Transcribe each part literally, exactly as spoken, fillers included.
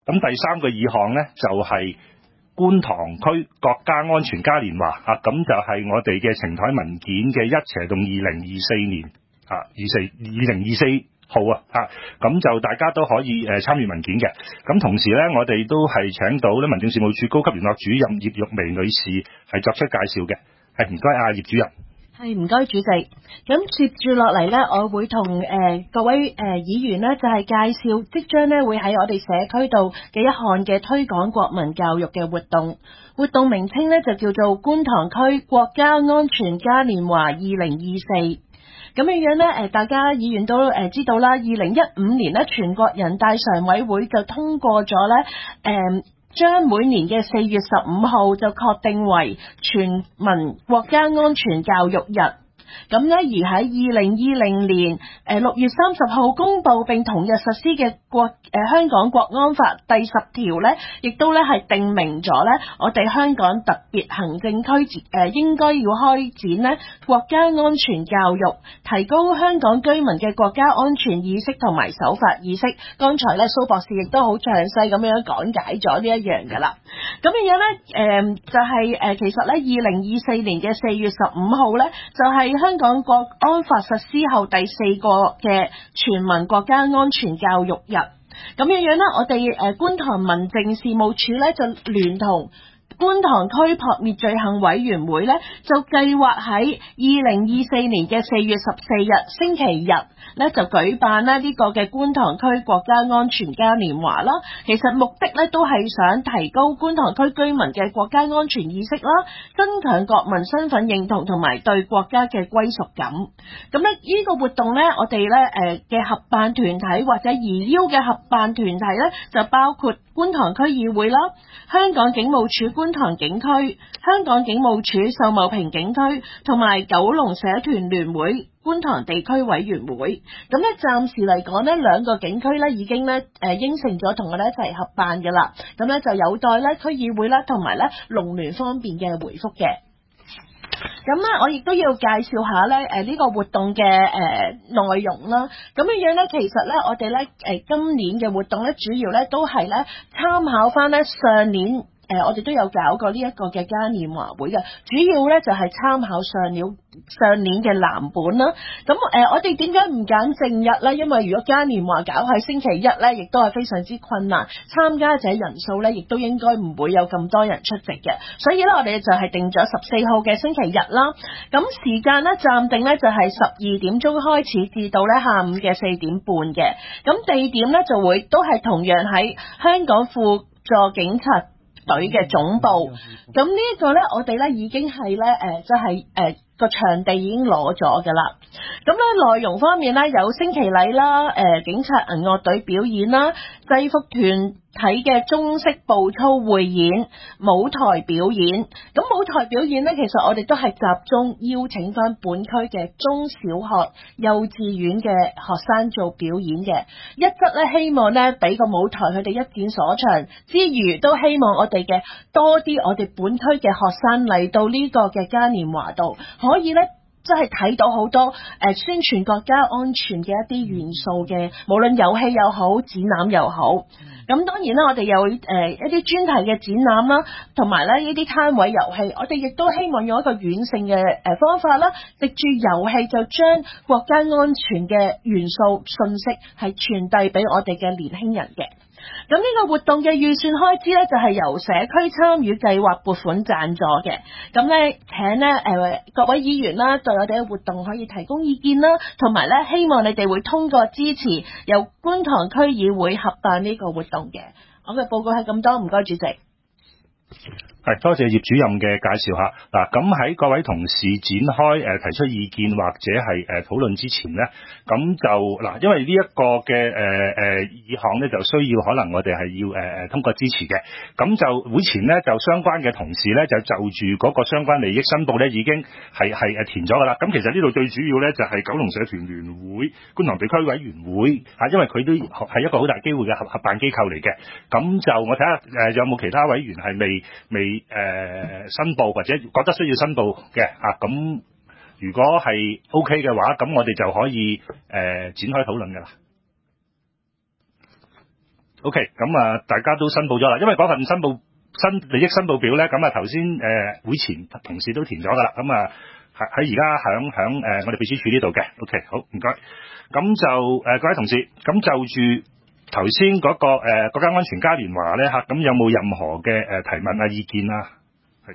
咁第三個議項咧就係、是、觀塘區國家安全嘉年華啊，咁就係我哋嘅呈台文件嘅一斜動二零二四年啊，二四二零二四號啊，啊，咁就大家都可以誒參與文件嘅。咁同時咧，我哋都係請到咧民政事務處高級聯絡主任葉玉薇女士係作出介紹嘅，係唔該啊葉主任。 係唔該主席，咁接住落嚟呢，我會同誒、呃、各位誒、呃、議員呢，就係、是、介紹即將呢會喺我哋社區度嘅一項嘅推廣國民教育嘅活動，活動名稱呢，就叫做觀塘區國家安全嘉年華二零二四。咁樣樣呢，誒大家議員都誒知道啦，二零一五年呢，全國人大常委會就通過咗呢。誒、呃。將每年嘅四月十五號就確定為全民國家安全教育日。咁咧，而喺二零二零年誒六月三十號公佈並同日實施嘅國誒、呃、香港國安法第十條咧，亦都咧係定明咗咧，我哋香港特別行政區誒、呃、應該要開展咧國家安全教育，提高香港居民嘅國家安全意識同埋守法意識。剛才咧蘇博士亦都好詳細咁樣講解咗呢一樣㗎啦。咁樣樣咧誒就係、是、誒、呃、其實咧二零二四年嘅四月十五號咧就係、是、香港國安法實施後第四個嘅全民國家安全教育日，咁樣樣咧，我哋誒觀塘民政事務處咧就聯同觀塘區撲滅罪行委員會咧，就計劃喺二零二四年嘅四月十四日星期日咧，就舉辦咧呢個嘅觀塘區國家安全嘉年華啦。其實目的咧都係想提高觀塘區居民嘅國家安全意識啦，增強國民身份認同同埋對國家嘅歸屬感。咁咧呢個活動咧，我哋咧誒嘅合辦團體或者擬邀嘅合辦團體咧，就包括觀塘區議會啦、香港警務處觀塘警區、香港警務處秀茂坪警區同埋九龍社團聯會觀塘地區委員會。咁咧暫時嚟講呢，兩個警區咧已經咧誒應承咗同我哋一齊合辦嘅啦。咁咧就有待咧區議會啦同埋咧農聯方面嘅回覆嘅。咁咧，我亦都要介紹下咧，誒呢個活動嘅誒內容啦。咁樣樣咧，其實咧，我哋咧誒今年嘅活動咧，主要咧都係咧參考翻咧上年。誒、呃，我哋都有搞過呢一個嘅嘉年華會嘅，主要咧就係、是、參考上年上年嘅藍本啦。咁誒、呃，我哋點解唔揀正日咧？因為如果嘉年華搞喺星期一咧，亦都係非常之困難，參加者人數咧，亦都應該唔會有咁多人出席嘅。所以咧，我哋就係定咗十四號嘅星期日啦。咁時間咧暫定咧就係十二點鐘開始至到咧下午嘅四點半嘅。咁地點咧就會都係同樣喺香港輔助警察隊嘅總部。咁呢一個咧，我哋咧已經係咧誒，即係誒個場地已經攞咗㗎啦。咁咧內容方面咧，有升旗禮啦，誒、呃、警察銀樂隊表演啦，制服團體嘅中式步操匯演、舞台表演。咁舞台表演咧，其實我哋都係集中邀請翻本區嘅中小學、幼稚園嘅學生做表演嘅。一則咧，希望咧俾個舞台佢哋一展所長之餘，都希望我哋嘅多啲我哋本區嘅學生嚟到呢個嘅嘉年華度，可以咧。即係睇到好多誒、呃、宣傳國家安全嘅一啲元素嘅，無論遊戲又好，展覽又好。咁、嗯、當然啦，我哋有誒、呃、一啲專題嘅展覽啦，同埋咧呢啲攤位遊戲，我哋亦都希望用一個軟性嘅誒方法啦，藉住遊戲就將國家安全嘅元素信息係傳遞俾我哋嘅年輕人嘅。咁呢個活動嘅預算開支咧，就係由社區參與計劃撥款贊助嘅。咁咧，請咧誒各位議員啦，對我哋嘅活動可以提供意見啦，同埋咧希望你哋會通過支持由觀塘區議會合辦呢個活動嘅。我嘅報告係咁多，唔該主席。 係，多謝葉主任嘅介紹下。嗱，咁喺各位同事展開誒、呃、提出意見或者係誒、呃、討論之前咧，咁就嗱，因為呢一個嘅誒誒議項咧，就需要可能我哋係要誒誒、呃、通過支持嘅。咁就會前咧，就相關嘅同事咧，就就住嗰個相關利益申報咧，已經係係誒填咗噶啦。咁其實呢度最主要咧，就係、是、九龍社團聯會觀塘地區委員會嚇、啊，因為佢都係一個好大機會嘅合合辦機構嚟嘅。咁就我睇下誒有冇其他委員係未未。誒、呃，申報或者覺得需要申報嘅啊，咁如果係 OK 嘅話，咁我哋就可以誒、呃、展開討論噶啦。 OK， 咁啊，大家都申報咗啦，因為嗰份申報新利益申報表咧，咁啊頭先誒會前同事都填咗噶啦，咁啊喺喺而家響響誒我哋秘書處呢度嘅。OK， 好唔該。咁就誒、呃、各位同事，咁就住頭先嗰個誒、呃、國家安全嘉年華咧嚇，咁有冇任何嘅誒、呃、提問啊意見啊？係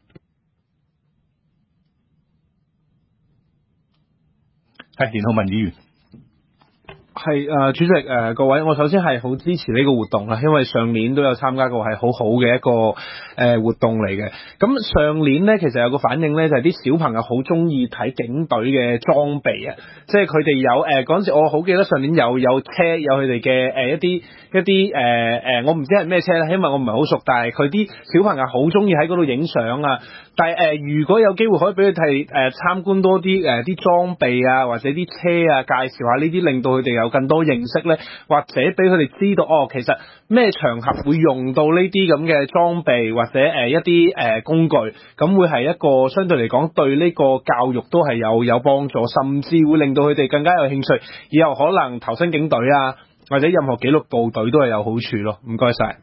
係連浩文議員。 係誒、呃，主席誒、呃，各位，我首先係好支持呢個活動啦，因為上年都有參加過，係好好嘅一個誒、呃、活動嚟嘅。咁上年咧，其實有個反應咧，就係、是、啲小朋友好中意睇警隊嘅裝備啊，即係佢哋有誒嗰陣時，我好記得上年有有車，有佢哋嘅誒一啲一啲誒誒，我唔知係咩車啦，因為我唔係好熟，但係佢啲小朋友好中意喺嗰度影相啊。但係誒、呃，如果有機會可以俾佢哋誒參觀多啲誒啲裝備啊，或者啲車啊，介紹下呢啲，令到佢哋有更多認識咧，或者俾佢哋知道哦，其實咩場合會用到呢啲咁嘅裝備或者誒、呃、一啲誒、呃、工具，咁會係一個相對嚟講對呢個教育都係有有幫助，甚至會令到佢哋更加有興趣，以後可能投身警隊啊，或者任何紀律部隊都係有好處咯。唔該晒。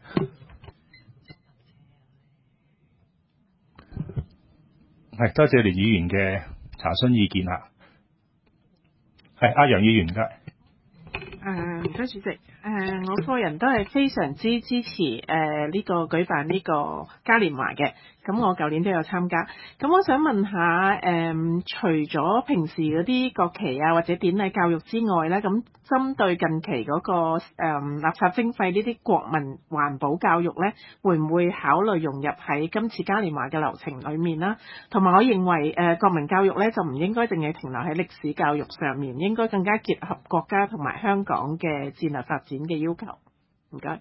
係，多謝連議員嘅查詢意見啦。係，阿楊議員，唔該。 誒，唔該主席。誒、呃，我個人都係非常之支持誒呢、呃這個舉辦呢個嘉年華嘅。咁我舊年都有參加。咁我想問下，誒、呃，除咗平時嗰啲國旗啊或者典禮教育之外咧，咁針對近期嗰、那個誒、呃、垃圾徵費呢啲國民環保教育咧，會唔會考慮融入喺今次嘉年華嘅流程裡面啦？同埋，我認為誒、呃、國民教育咧就唔應該淨係停留喺歷史教育上面，應該更加結合國家同埋香港嘅戰略發展嘅要求。唔該。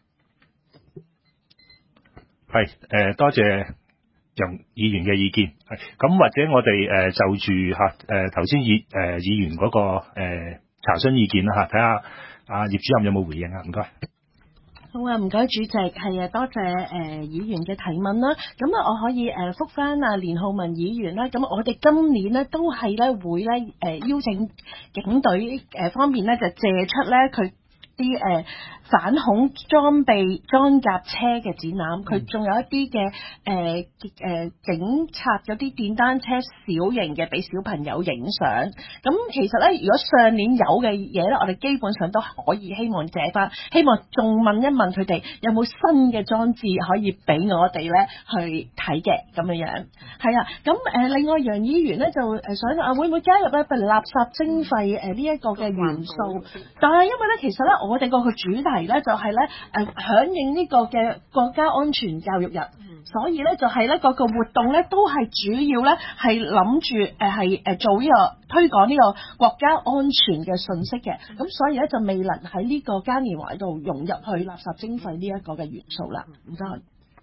係誒、呃，多謝楊議員嘅意見。係咁，或者我哋誒、呃、就住嚇誒頭先議誒議員嗰、那個、呃、查詢意見啦嚇，睇下阿葉主任有冇回應啊？唔該。 好啊，唔該主席，係啊，多謝誒、呃、議員嘅提問啦。咁啊，我可以誒覆返啊連浩文議員啦。咁我哋今年呢都係咧會咧誒、呃、邀請警隊誒方面咧就借出咧佢啲誒反恐裝備裝甲車嘅展覽，佢仲有一啲嘅誒誒警察嗰啲電單車小型嘅俾小朋友影相。咁其實咧，如果上年有嘅嘢咧，我哋基本上都可以希望借翻，希望仲問一問佢哋有冇新嘅裝置可以俾我哋咧去睇嘅咁樣樣。係啊，咁誒、呃、另外楊議員咧就誒想啊，會唔會加入咧譬如垃圾徵費誒呢一個嘅元素？但係因為咧，其實咧我哋個個主題咧就係咧誒響應呢個嘅國家安全教育日，嗯、所以咧就係咧個個活動咧都係主要咧係諗住誒係誒做呢、這個推廣呢個國家安全嘅信息嘅，咁、嗯、所以咧就未能喺呢個嘉年華度融入去垃圾徵費呢一個嘅元素啦。唔該。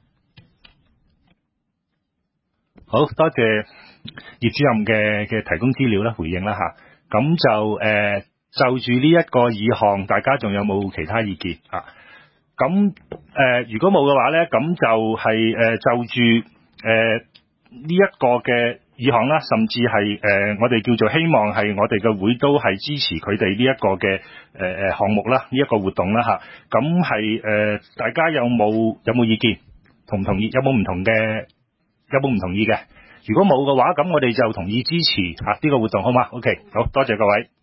好多謝葉主任嘅嘅提供資料啦，回應啦嚇。咁就誒、呃、就住呢一個議項，大家仲有冇其他意見啊？咁誒、呃，如果冇嘅話咧，咁就係、是、誒、呃、就住誒呢一個嘅議項啦，甚至係誒、呃、我哋叫做希望係我哋嘅會都係支持佢哋呢一個嘅誒誒項目啦，呢、這、一個活動啦嚇。咁係誒大家有冇有冇意見？同唔同意？有冇唔同嘅？有冇唔同意嘅？如果冇嘅話，咁我哋就同意支持啊呢個活動，好嗎？OK，好多謝各位。